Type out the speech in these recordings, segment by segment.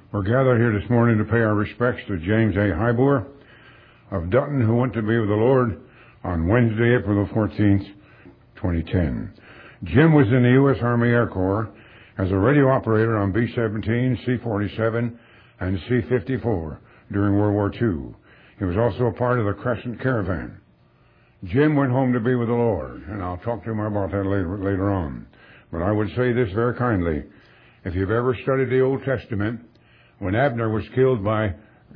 We're gathered here this morning to pay our respects to James A. Highbour of Dutton, who went to be with the Lord on Wednesday, April the 14th, 2010. Jim was in the U.S. Army Air Corps as a radio operator on B-17, C-47, and C-54 during World War II. He was also a part of the Crescent Caravan. Jim went home to be with the Lord, and I'll talk to him about that later on. But I would say this very kindly. If you've ever studied the Old Testament, when Abner was killed by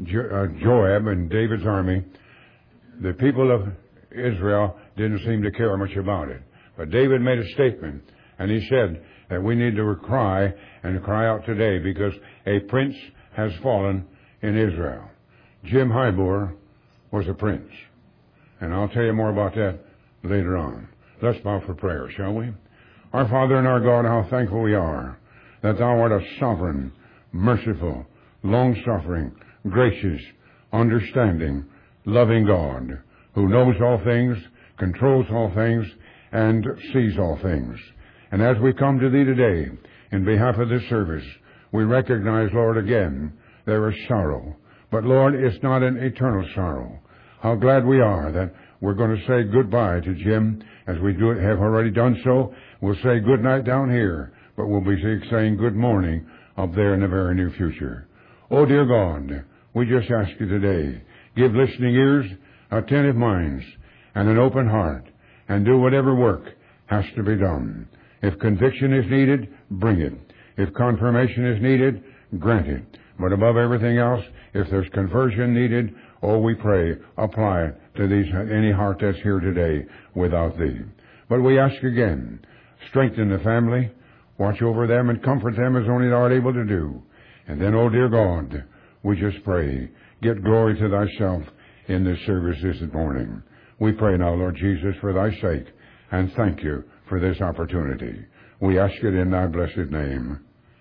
Joab and David's army, the people of Israel didn't seem to care much about it. But David made a statement, and he said that we need to cry and cry out today because a prince has fallen in Israel. Jim Highbour was a prince. And I'll tell you more about that later on. Let's bow for prayer, shall we? Our Father and our God, how thankful we are that Thou art a sovereign, merciful, long-suffering, gracious, understanding, loving God who knows all things, controls all things, and sees all things. And as we come to Thee today, in behalf of this service, we recognize, Lord, again, there is sorrow. But, Lord, it's not an eternal sorrow. How glad we are that we're going to say goodbye to Jim as we have already done so. We'll say good night down here, but we'll be saying good morning up there in the very near future. Oh, dear God, we just ask You today, give listening ears, attentive minds, and an open heart, and do whatever work has to be done. If conviction is needed, bring it. If confirmation is needed, grant it. But above everything else, if there's conversion needed, oh, we pray, apply it to any heart that's here today without Thee. But we ask again, strengthen the family, watch over them and comfort them as only Thou art able to do. And then, oh dear God, we just pray, get glory to Thyself in this service this morning. We pray now, Lord Jesus, for Thy sake, and thank You for this opportunity. We ask it in Thy blessed name.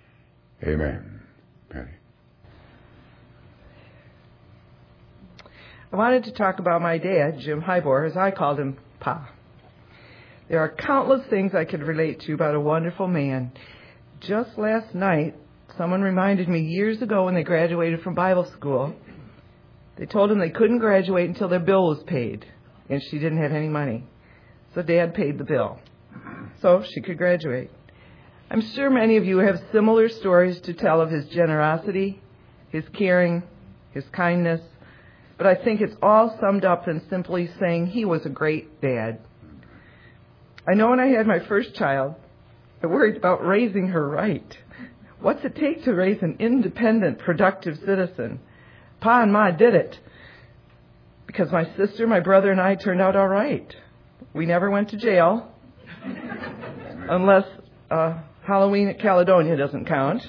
Amen. Patty. I wanted to talk about my dad, Jim Highbour, as I called him, Pa. There are countless things I could relate to about a wonderful man. Just last night, someone reminded me years ago when they graduated from Bible school, they told them they couldn't graduate until their bill was paid, and she didn't have any money. So Dad paid the bill, so she could graduate. I'm sure many of you have similar stories to tell of his generosity, his caring, his kindness, but I think it's all summed up in simply saying he was a great dad. I know when I had my first child, I worried about raising her right. What's it take to raise an independent, productive citizen? Pa and Ma did it. Because my sister, my brother, and I turned out all right. We never went to jail, unless Halloween at Caledonia doesn't count.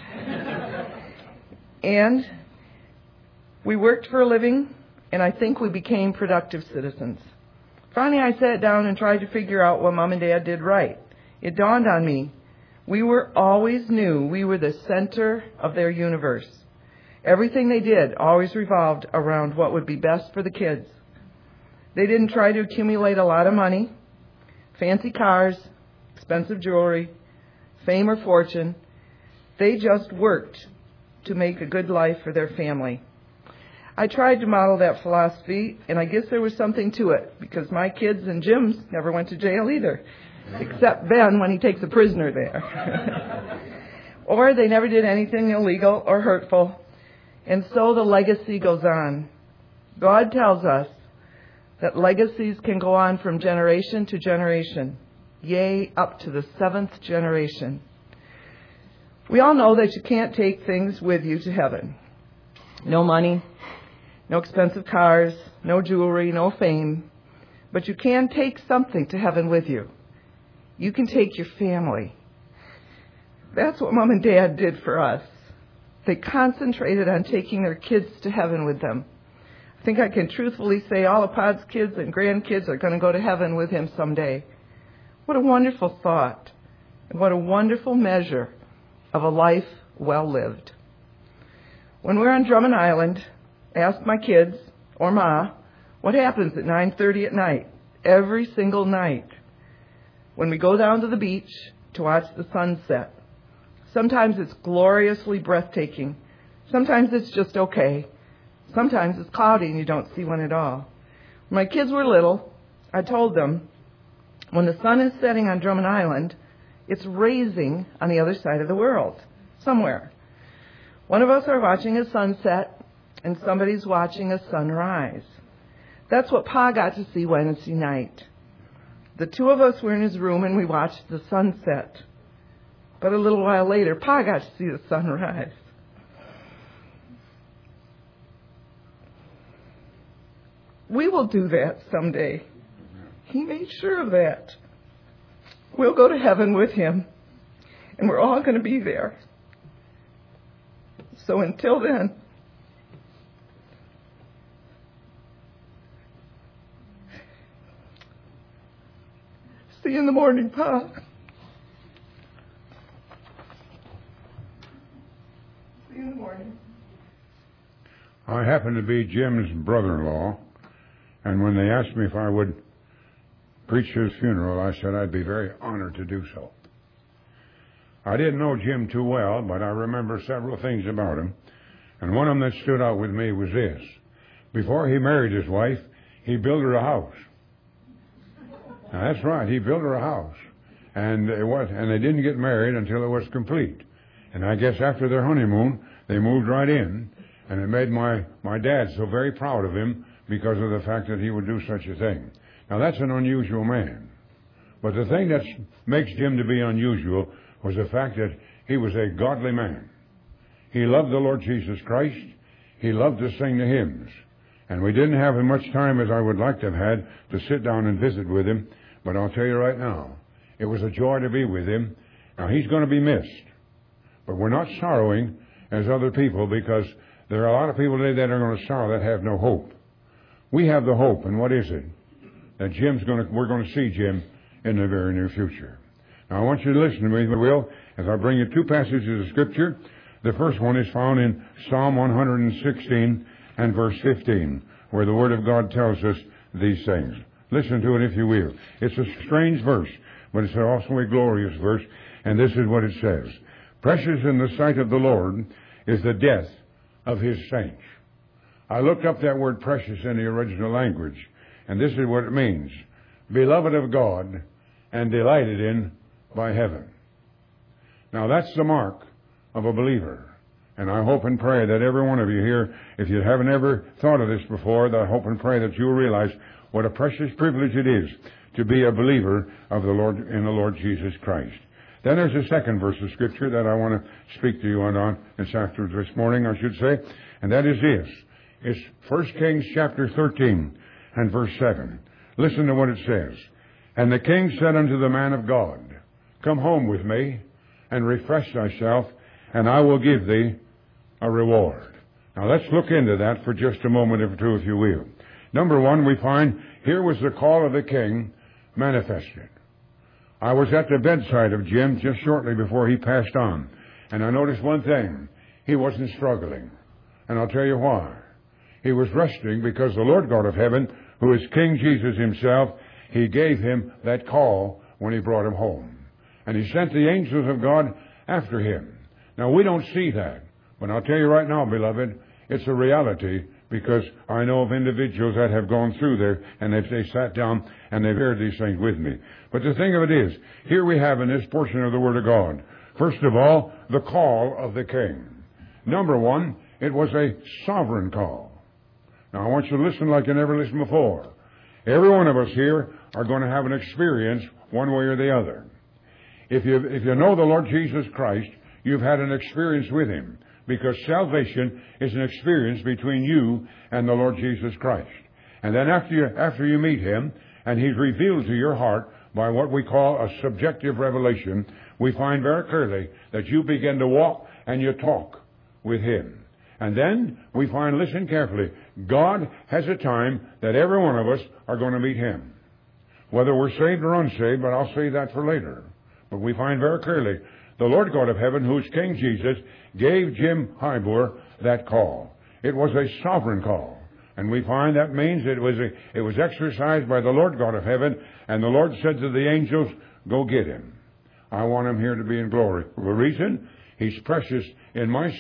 And we worked for a living, and I think we became productive citizens. Finally, I sat down and tried to figure out what Mom and Dad did right. It dawned on me, we always knew we were the center of their universe. Everything they did always revolved around what would be best for the kids. They didn't try to accumulate a lot of money, fancy cars, expensive jewelry, fame or fortune. They just worked to make a good life for their family. I tried to model that philosophy, and I guess there was something to it, because my kids and Jim's never went to jail either, except Ben when he takes a prisoner there. Or they never did anything illegal or hurtful, and so the legacy goes on. God tells us that legacies can go on from generation to generation, yea, up to the 7th generation. We all know that you can't take things with you to heaven. No money, no expensive cars, no jewelry, no fame. But you can take something to heaven with you. You can take your family. That's what Mom and Dad did for us. They concentrated on taking their kids to heaven with them. I think I can truthfully say all of Pod's kids and grandkids are going to go to heaven with him someday. What a wonderful thought. And what a wonderful measure of a life well lived. When we're on Drummond Island, ask my kids, or Ma, what happens at 9:30 at night, every single night, when we go down to the beach to watch the sunset. Sometimes it's gloriously breathtaking. Sometimes it's just okay. Sometimes it's cloudy and you don't see one at all. When my kids were little, I told them, when the sun is setting on Drummond Island, it's raising on the other side of the world, somewhere. One of us are watching a sunset, and somebody's watching a sunrise. That's what Pa got to see Wednesday night. The two of us were in his room, and we watched the sunset. But a little while later, Pa got to see the sunrise. We will do that someday. He made sure of that. We'll go to heaven with him, and we're all going to be there. So until then, see you in the morning, Pa. See you in the morning. I happen to be Jim's brother-in-law, and when they asked me if I would preach his funeral, I said I'd be very honored to do so. I didn't know Jim too well, but I remember several things about him, and one of them that stood out with me was this. Before he married his wife, he built her a house. Now, that's right, he built her a house, and they didn't get married until it was complete. And I guess after their honeymoon, they moved right in, and it made my dad so very proud of him because of the fact that he would do such a thing. Now, that's an unusual man. But the thing that makes Jim to be unusual was the fact that he was a godly man. He loved the Lord Jesus Christ. He loved to sing the hymns. And we didn't have as much time as I would like to have had to sit down and visit with him. But I'll tell you right now, it was a joy to be with him. Now, he's going to be missed. But we're not sorrowing as other people, because there are a lot of people today that are going to sorrow that have no hope. We have the hope, and what is it? That we're going to see Jim in the very near future. Now, I want you to listen to me, if you will, as I bring you two passages of Scripture. The first one is found in Psalm 116 and verse 15, where the Word of God tells us these things. Listen to it, if you will. It's a strange verse, but it's also a glorious verse, and this is what it says. Precious in the sight of the Lord is the death of his saints. I looked up that word precious in the original language, and this is what it means. Beloved of God and delighted in by heaven. Now, that's the mark of a believer. And I hope and pray that every one of you here, if you haven't ever thought of this before, that I hope and pray that you'll realize what a precious privilege it is to be a believer of the Lord in the Lord Jesus Christ. Then there's a second verse of Scripture that I want to speak to you on this morning, I should say, and that is this. It's 1 Kings chapter 13 and verse 7. Listen to what it says. And the king said unto the man of God, Come home with me, and refresh thyself, and I will give thee a reward. Now let's look into that for just a moment or two, if you will. Number one, we find here was the call of the king manifested. I was at the bedside of Jim just shortly before he passed on, and I noticed one thing. He wasn't struggling. And I'll tell you why. He was resting because the Lord God of heaven, who is King Jesus himself, he gave him that call when he brought him home. And he sent the angels of God after him. Now, we don't see that. But I'll tell you right now, beloved, it's a reality, because I know of individuals that have gone through there, and they sat down and they've heard these things with me. But the thing of it is, here we have in this portion of the Word of God, first of all, the call of the king. Number one, it was a sovereign call. Now, I want you to listen like you never listened before. Every one of us here are going to have an experience one way or the other. If you know the Lord Jesus Christ, you've had an experience with him, because salvation is an experience between you and the Lord Jesus Christ. And then after you meet him, and he's revealed to your heart by what we call a subjective revelation, we find very clearly that you begin to walk and you talk with him. And then we find, listen carefully, God has a time that every one of us are going to meet him. Whether we're saved or unsaved, but I'll say that for later. But we find very clearly the Lord God of heaven, who is King Jesus, gave Jim Highbour that call. It was a sovereign call. And we find that means it was exercised by the Lord God of heaven, and the Lord said to the angels, Go get him. I want him here to be in glory. For a reason, he's precious in my sight,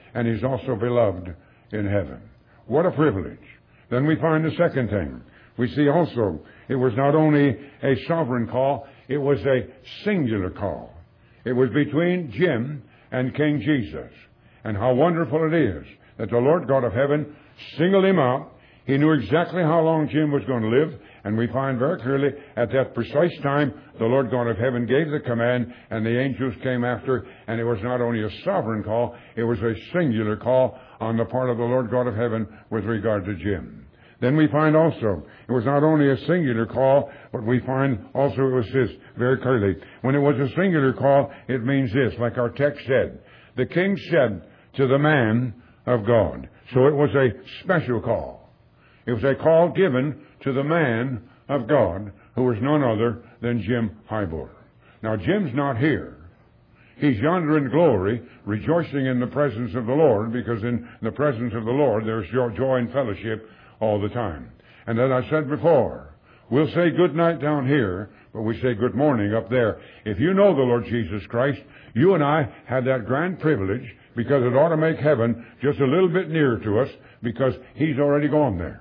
and he's also beloved in heaven. What a privilege. Then we find the second thing. We see also it was not only a sovereign call, it was a singular call. It was between Jim and King Jesus. And how wonderful it is that the Lord God of heaven singled him out. He knew exactly how long Jim was going to live, and we find very clearly at that precise time the Lord God of heaven gave the command, and the angels came after, and it was not only a sovereign call, it was a singular call on the part of the Lord God of heaven with regard to Jim. Then we find also, it was not only a singular call, but we find also it was this very clearly. When it was a singular call, it means this, like our text said. The king said to the man of God. So it was a special call. It was a call given to the man of God, who was none other than Jim Hybor. Now, Jim's not here. He's yonder in glory, rejoicing in the presence of the Lord, because in the presence of the Lord there's joy and fellowship all the time. And as I said before, we'll say good night down here, but we say good morning up there. If you know the Lord Jesus Christ, you and I had that grand privilege, because it ought to make heaven just a little bit nearer to us, because he's already gone there.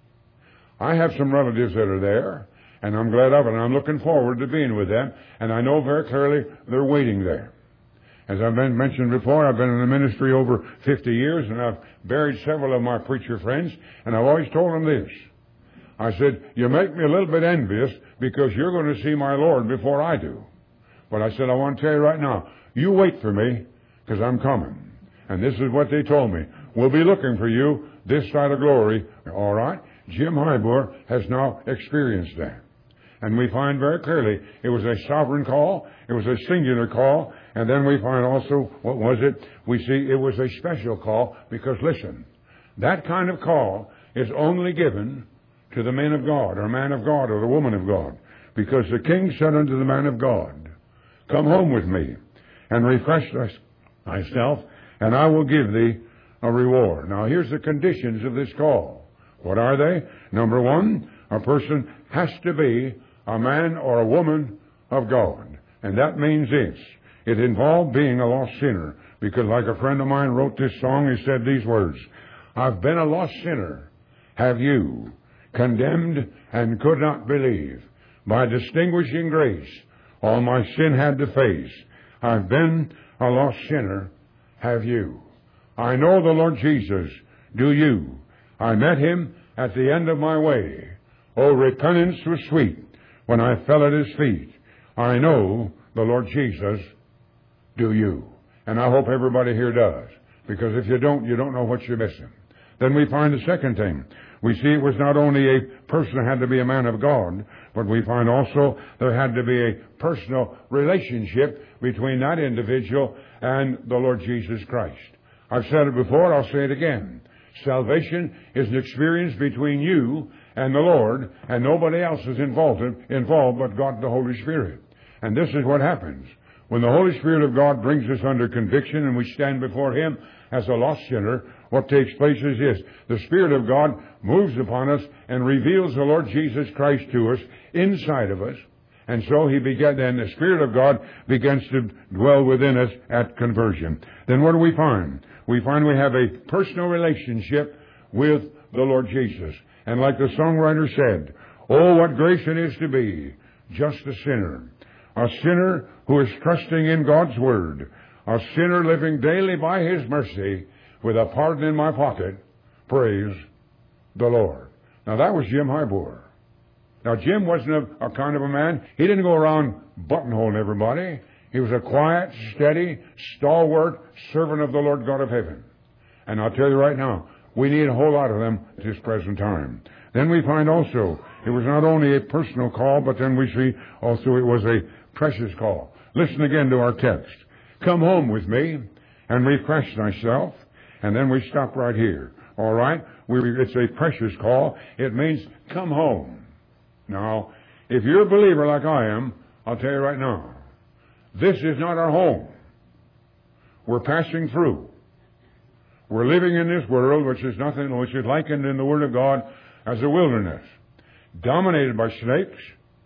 I have some relatives that are there, and I'm glad of it, and I'm looking forward to being with them, and I know very clearly they're waiting there. As I've mentioned before, I've been in the ministry over 50 years, and I've buried several of my preacher friends, and I've always told them this. I said, you make me a little bit envious because you're going to see my Lord before I do. But I said, I want to tell you right now, you wait for me, because I'm coming. And this is what they told me. We'll be looking for you this side of glory. All right? Jim Hybor has now experienced that. And we find very clearly it was a sovereign call, it was a singular call, and then we find also, what was it? We see it was a special call, because listen, that kind of call is only given to the man of God, or man of God, or the woman of God. Because the king said unto the man of God, come home with me, and refresh thyself, and I will give thee a reward. Now here's the conditions of this call. What are they? Number one, a person has to be a man or a woman of God. And that means this. It involved being a lost sinner. Because like a friend of mine wrote this song, he said these words, I've been a lost sinner, have you, condemned and could not believe. By distinguishing grace, all my sin had to face. I've been a lost sinner, have you. I know the Lord Jesus, do you. I met him at the end of my way. Oh, repentance was sweet when I fell at his feet. I know the Lord Jesus, do you. And I hope everybody here does. Because if you don't know what you're missing. Then we find the second thing. We see it was not only a person who had to be a man of God, but we find also there had to be a personal relationship between that individual and the Lord Jesus Christ. I've said it before, I'll say it again. Salvation is an experience between you and the Lord, and nobody else is involved but God the Holy Spirit. And this is what happens. When the Holy Spirit of God brings us under conviction and we stand before him as a lost sinner, what takes place is this. The Spirit of God moves upon us and reveals the Lord Jesus Christ to us inside of us. And so then the Spirit of God begins to dwell within us at conversion. Then what do we find? We find we have a personal relationship with the Lord Jesus. And like the songwriter said, oh, what grace it is to be just a sinner. A sinner who is trusting in God's Word. A sinner living daily by His mercy with a pardon in my pocket. Praise the Lord. Now that was Jim Hybor. Now Jim wasn't a kind of a man. He didn't go around buttonholing everybody. He was a quiet, steady, stalwart servant of the Lord God of heaven. And I'll tell you right now, we need a whole lot of them at this present time. Then we find also, it was not only a personal call, but then we see also it was a precious call. Listen again to our text. Come home with me and refresh thyself. And then we stop right here. All right? It's a precious call. It means come home. Now, if you're a believer like I am, I'll tell you right now, this is not our home. We're passing through. We're living in this world which is likened in the Word of God as a wilderness, dominated by snakes.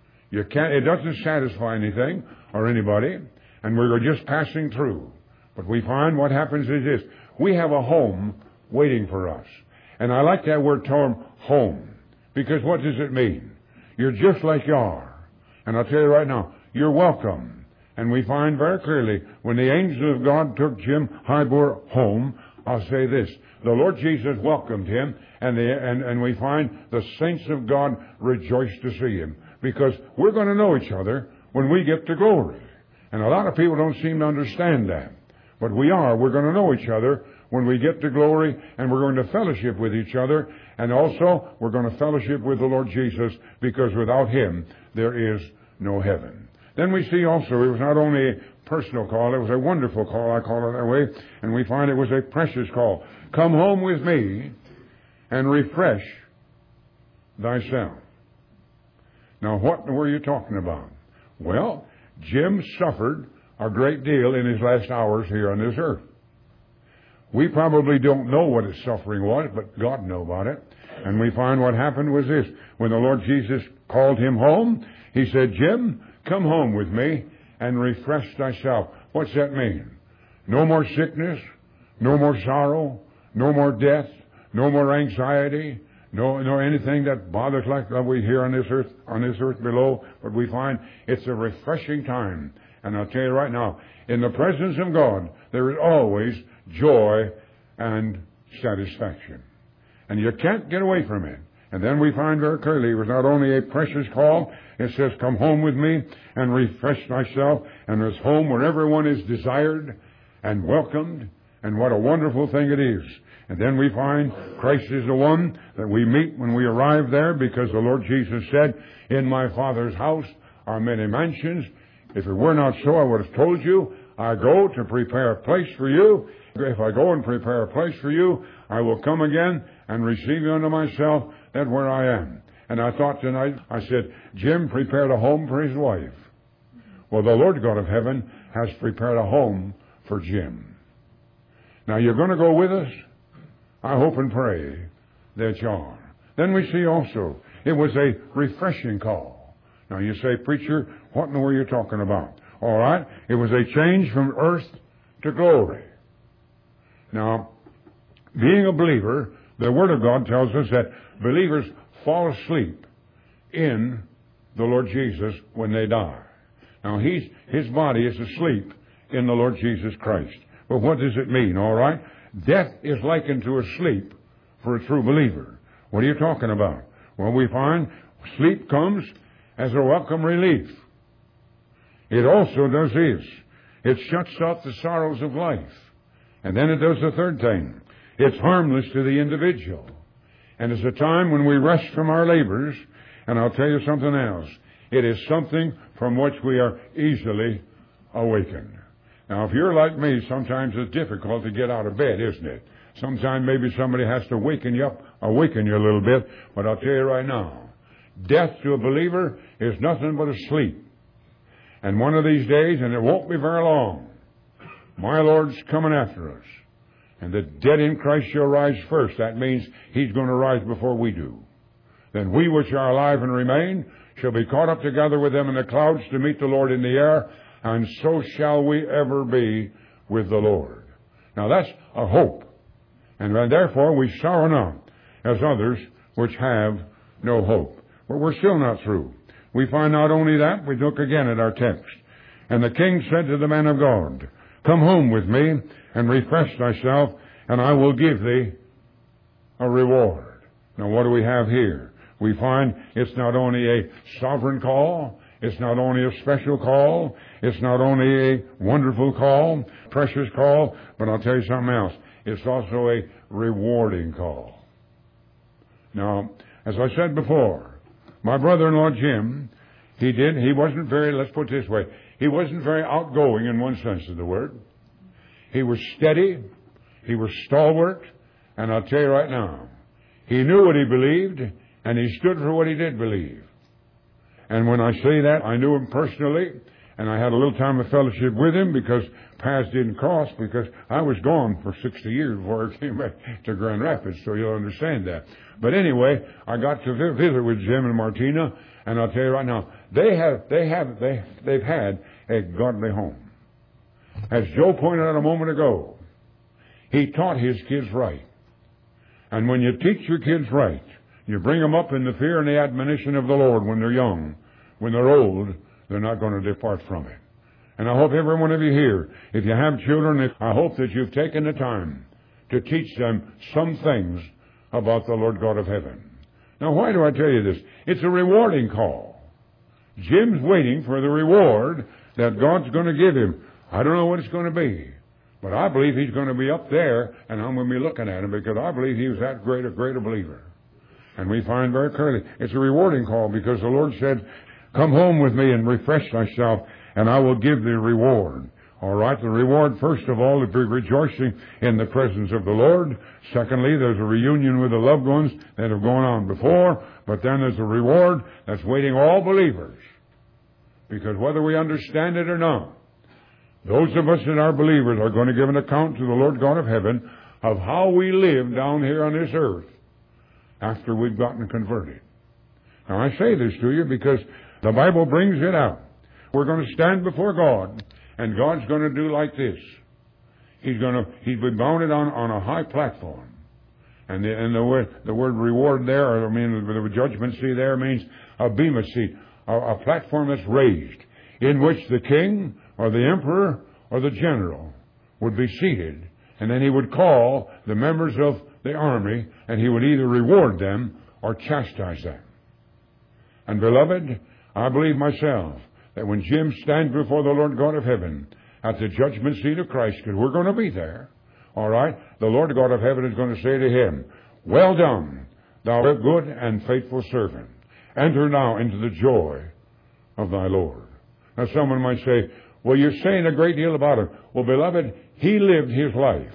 It doesn't satisfy anything or anybody, and we're just passing through. But we find what happens is this. we have a home waiting for us. And I like that word term, home, because what does it mean? You're just like you are. And I'll tell you right now, you're welcome. And we find very clearly when the angel of God took Jim Hybor home, I'll say this, the Lord Jesus welcomed him, and we find the saints of God rejoice to see him, because we're going to know each other when we get to glory. And a lot of people don't seem to understand that. But we are. We're going to know each other when we get to glory, and we're going to fellowship with each other, and also we're going to fellowship with the Lord Jesus, because without him there is no heaven. Then we see also it was not only a personal call, it was a wonderful call, I call it that way, and we find it was a precious call. Come home with me and refresh thyself. Now, what were you talking about? Well, Jim suffered a great deal in his last hours here on this earth. We probably don't know what his suffering was, but God knew about it. And we find what happened was this. When the Lord Jesus called him home, he said, Jim, come home with me and refresh thyself. What's that mean? No more sickness, no more sorrow, no more death, no more anxiety, no anything that bothers like we hear on this earth below. But we find it's a refreshing time. And I'll tell you right now, in the presence of God, there is always joy and satisfaction. And you can't get away from it. And then we find very clearly it was not only a precious call, it says, come home with me and refresh thyself. And there's home where everyone is desired and welcomed. And what a wonderful thing it is. And then we find Christ is the one that we meet when we arrive there, because the Lord Jesus said, in my Father's house are many mansions. If it were not so, I would have told you, I go to prepare a place for you. If I go and prepare a place for you, I will come again and receive you unto myself, that where I am. And I thought tonight, I said, Jim prepared a home for his wife. Well, the Lord God of heaven has prepared a home for Jim. Now, you're going to go with us? I hope and pray that you are. Then we see also, it was a refreshing call. Now, you say, preacher, what in the world are you talking about? All right, it was a change from earth to glory. Now, being a believer, the Word of God tells us that believers fall asleep in the Lord Jesus when they die. Now, his body is asleep in the Lord Jesus Christ. But what does it mean, all right? Death is likened to a sleep for a true believer. What are you talking about? Well, we find sleep comes as a welcome relief. It also does this. It shuts out the sorrows of life. And then it does the third thing. It's harmless to the individual. And it's a time when we rest from our labors. And I'll tell you something else. It is something from which we are easily awakened. Now, if you're like me, sometimes it's difficult to get out of bed, isn't it? Sometimes maybe somebody has to awaken you a little bit. But I'll tell you right now, death to a believer is nothing but a sleep. And one of these days, and it won't be very long, my Lord's coming after us. And the dead in Christ shall rise first. That means He's going to rise before we do. Then we which are alive and remain shall be caught up together with them in the clouds to meet the Lord in the air, and so shall we ever be with the Lord. Now that's a hope. And therefore we sorrow not as others which have no hope. But we're still not through. We find not only that, we look again at our text. And the king said to the man of God, come home with me and refresh thyself, and I will give thee a reward. Now what do we have here? We find it's not only a sovereign call, it's not only a special call, it's not only a wonderful call, precious call, but I'll tell you something else. It's also a rewarding call. Now, as I said before, my brother-in-law Jim, he wasn't very, let's put it this way, he wasn't very outgoing in one sense of the word. He was steady, he was stalwart, and I'll tell you right now, he knew what he believed, and he stood for what he did believe. And when I say that, I knew him personally, and I had a little time of fellowship with him because paths didn't cross, because I was gone for 60 years before I came back to Grand Rapids, so you'll understand that. But anyway, I got to visit with Jim and Martina, and I'll tell you right now, they've had a godly home. As Joe pointed out a moment ago, he taught his kids right. And when you teach your kids right, you bring them up in the fear and the admonition of the Lord when they're young. When they're old, they're not going to depart from it. And I hope every one of you here, if you have children, I hope that you've taken the time to teach them some things about the Lord God of heaven. Now, why do I tell you this? It's a rewarding call. Jim's waiting for the reward that God's going to give him. I don't know what it's going to be, but I believe he's going to be up there, and I'm going to be looking at him because I believe he was that great a believer. And we find very clearly it's a rewarding call because the Lord said, come home with me and refresh thyself, and I will give thee reward. All right, the reward, first of all, is be rejoicing in the presence of the Lord. Secondly, there's a reunion with the loved ones that have gone on before. But then there's a reward that's waiting all believers. Because whether we understand it or not, those of us that are believers are going to give an account to the Lord God of heaven of how we live down here on this earth after we've gotten converted. Now, I say this to you because the Bible brings it out. We're going to stand before God, and God's going to do like this. He's been mounted on a high platform. And the word reward there, the judgment seat there means a bema seat, a platform that's raised, in which the king or the emperor or the general would be seated. And then he would call the members of the army, and he would either reward them or chastise them. And beloved, I believe myself that when Jim stands before the Lord God of heaven at the judgment seat of Christ, because we're going to be there, all right, the Lord God of heaven is going to say to him, well done, thou good and faithful servant. Enter now into the joy of thy Lord. Now someone might say, well, you're saying a great deal about him. Well, beloved, he lived his life.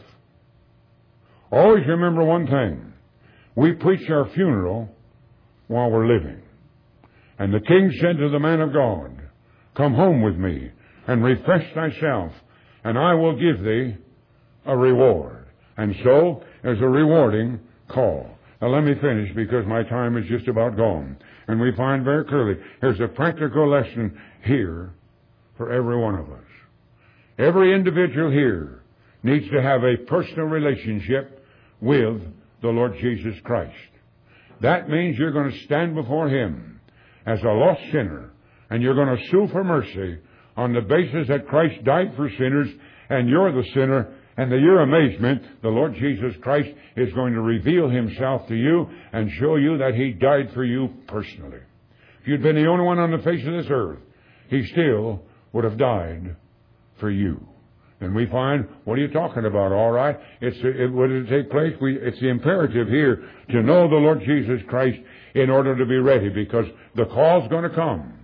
Always remember one thing. We preach our funeral while we're living. And the king said to the man of God, come home with me and refresh thyself, and I will give thee a reward. And so, there's a rewarding call. Now let me finish because my time is just about gone. And we find very clearly, there's a practical lesson here for every one of us. Every individual here needs to have a personal relationship with the Lord Jesus Christ. That means you're going to stand before Him as a lost sinner, and you're going to sue for mercy on the basis that Christ died for sinners, and you're the sinner, and to your amazement, the Lord Jesus Christ is going to reveal Himself to you and show you that He died for you personally. If you'd been the only one on the face of this earth, He still would have died for you. And we find, what are you talking about? All right, what did it take place? It's the imperative here to know the Lord Jesus Christ in order to be ready, because the call's going to come.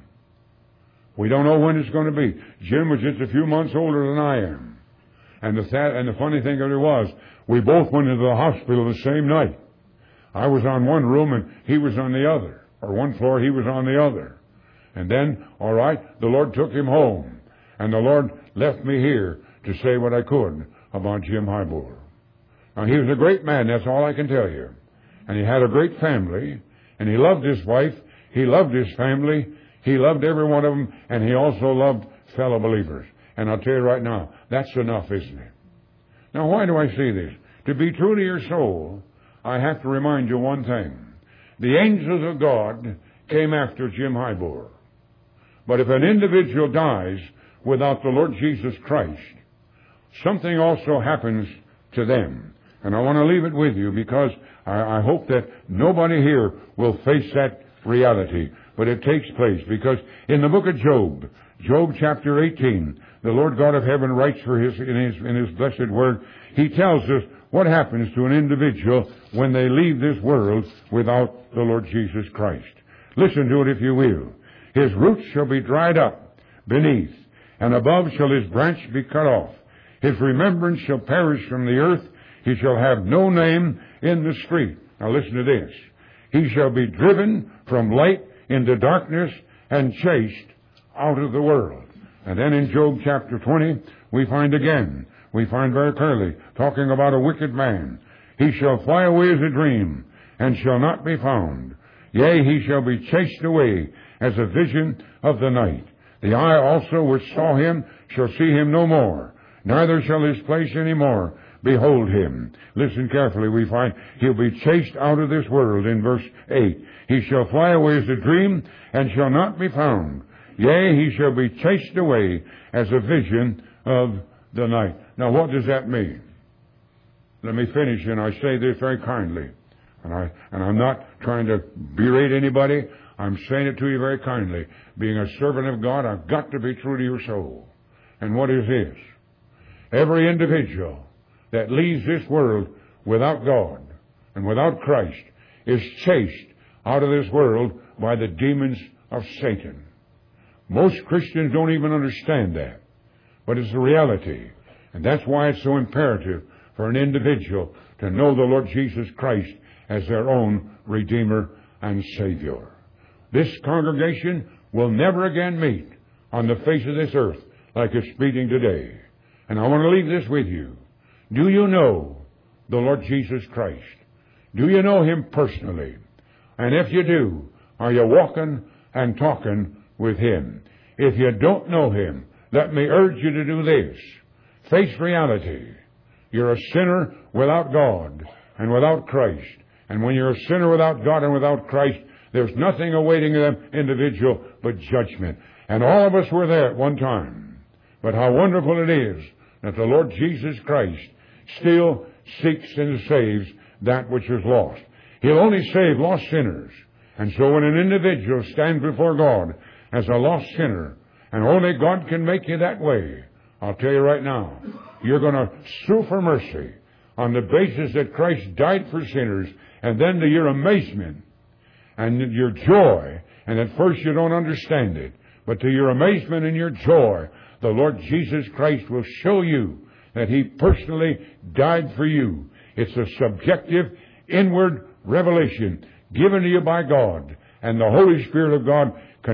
We don't know when it's going to be. Jim was just a few months older than I am. And the funny thing of it was, we both went into the hospital the same night. I was on one room and he was on the other. Or one floor, he was on the other. And then, all right, the Lord took him home. And the Lord left me here to say what I could about Jim Highbour. Now, he was a great man, that's all I can tell you. And he had a great family. And he loved his wife. He loved his family. He loved every one of them. And he also loved fellow believers. And I'll tell you right now, that's enough, isn't it? Now, why do I say this? To be true to your soul, I have to remind you one thing. The angels of God came after Jim Highbour. But if an individual dies without the Lord Jesus Christ, something also happens to them. And I want to leave it with you because I hope that nobody here will face that reality. But it takes place because in the book of Job, Job chapter 18, the Lord God of heaven writes in His blessed word, He tells us what happens to an individual when they leave this world without the Lord Jesus Christ. Listen to it if you will. His roots shall be dried up beneath, and above shall his branch be cut off. His remembrance shall perish from the earth. He shall have no name in the street. Now listen to this. He shall be driven from light into darkness and chased out of the world. And then in Job chapter 20, we find very clearly, talking about a wicked man. He shall fly away as a dream, and shall not be found. Yea, he shall be chased away as a vision of the night. The eye also which saw him shall see him no more, neither shall his place any more behold him. Listen carefully. We find he'll be chased out of this world in verse 8. He shall fly away as a dream and shall not be found. Yea, he shall be chased away as a vision of the night. Now, what does that mean? Let me finish, and I say this very kindly. And I'm not trying to berate anybody. I'm saying it to you very kindly. Being a servant of God, I've got to be true to your soul. And what is this? Every individual that leaves this world without God and without Christ is chased out of this world by the demons of Satan. Most Christians don't even understand that. But it's the reality. And that's why it's so imperative for an individual to know the Lord Jesus Christ as their own Redeemer and Savior. This congregation will never again meet on the face of this earth like it's meeting today. And I want to leave this with you. Do you know the Lord Jesus Christ? Do you know Him personally? And if you do, are you walking and talking with Him? If you don't know Him, let me urge you to do this. Face reality. You're a sinner without God and without Christ. And when you're a sinner without God and without Christ, there's nothing awaiting them individual but judgment. And all of us were there at one time. But how wonderful it is that the Lord Jesus Christ still seeks and saves that which is lost. He'll only save lost sinners. And so when an individual stands before God as a lost sinner, and only God can make you that way, I'll tell you right now, you're going to sue for mercy on the basis that Christ died for sinners, and then to your amazement and your joy, and at first you don't understand it, but to your amazement and your joy, the Lord Jesus Christ will show you that He personally died for you. It's a subjective, inward revelation given to you by God, and the Holy Spirit of God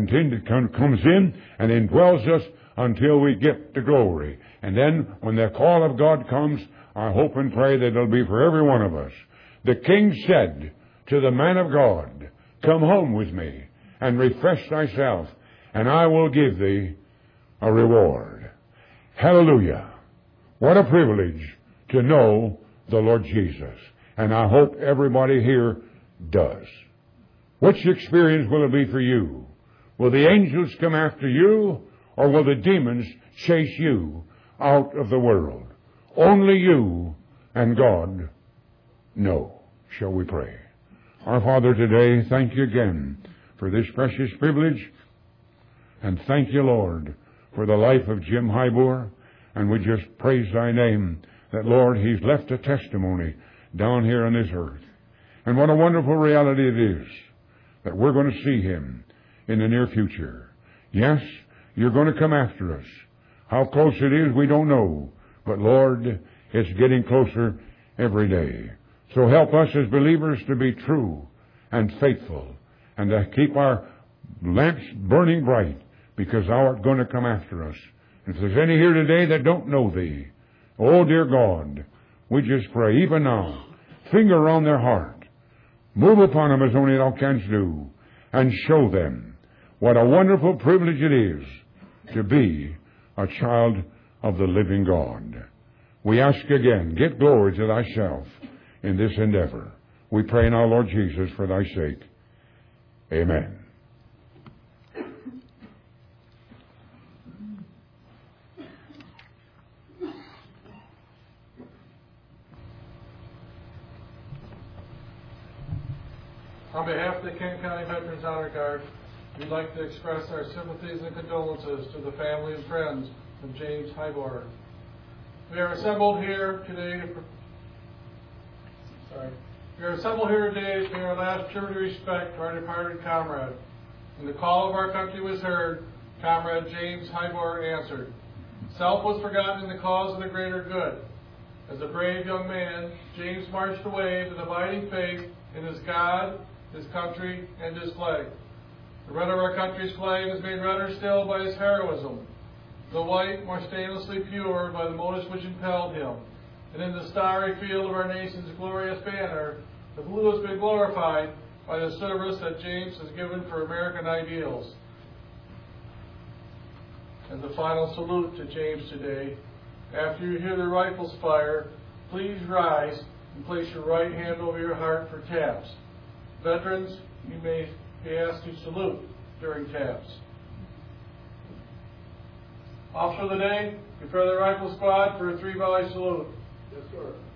comes in and indwells us until we get to glory. And then when the call of God comes, I hope and pray that it'll be for every one of us. The king said to the man of God, come home with me and refresh thyself, and I will give thee a reward. Hallelujah. What a privilege to know the Lord Jesus. And I hope everybody here does. Which experience will it be for you? Will the angels come after you, or will the demons chase you out of the world? Only you and God know. Shall we pray? Our Father, today, thank you again for this precious privilege. And thank you, Lord, for the life of Jim Highbour. And we just praise thy name that, Lord, he's left a testimony down here on this earth. And what a wonderful reality it is that we're going to see him in the near future. Yes, you're going to come after us. How close it is, we don't know. But, Lord, it's getting closer every day. So help us as believers to be true and faithful and to keep our lamps burning bright, because thou art going to come after us. If there's any here today that don't know thee, oh, dear God, we just pray, even now, finger around their heart. Move upon them as only thou canst do, and show them what a wonderful privilege it is to be a child of the living God. We ask again, get glory to thyself in this endeavor. We pray now, Lord Jesus, for thy sake. Amen. On behalf of the Kent County Veterans Honor Guard, we'd like to express our sympathies and condolences to the family and friends of James Highbour. We are assembled here today to pay our last tribute of respect to our departed comrade. When the call of our country was heard, Comrade James Highbour answered. Self was forgotten in the cause of the greater good. As a brave young man, James marched away with abiding faith in his God, his country, and his flag. The red of our country's flame is made redder still by his heroism, the white more stainlessly pure by the motives which impelled him, and in the starry field of our nation's glorious banner, the blue has been glorified by the service that James has given for American ideals. As a final salute to James today, after you hear the rifles fire, Please rise and place your right hand over your heart for taps. Veterans, you may be asked to salute during taps. Officer of the Day, prepare the rifle squad for a 3-volley salute. Yes, sir.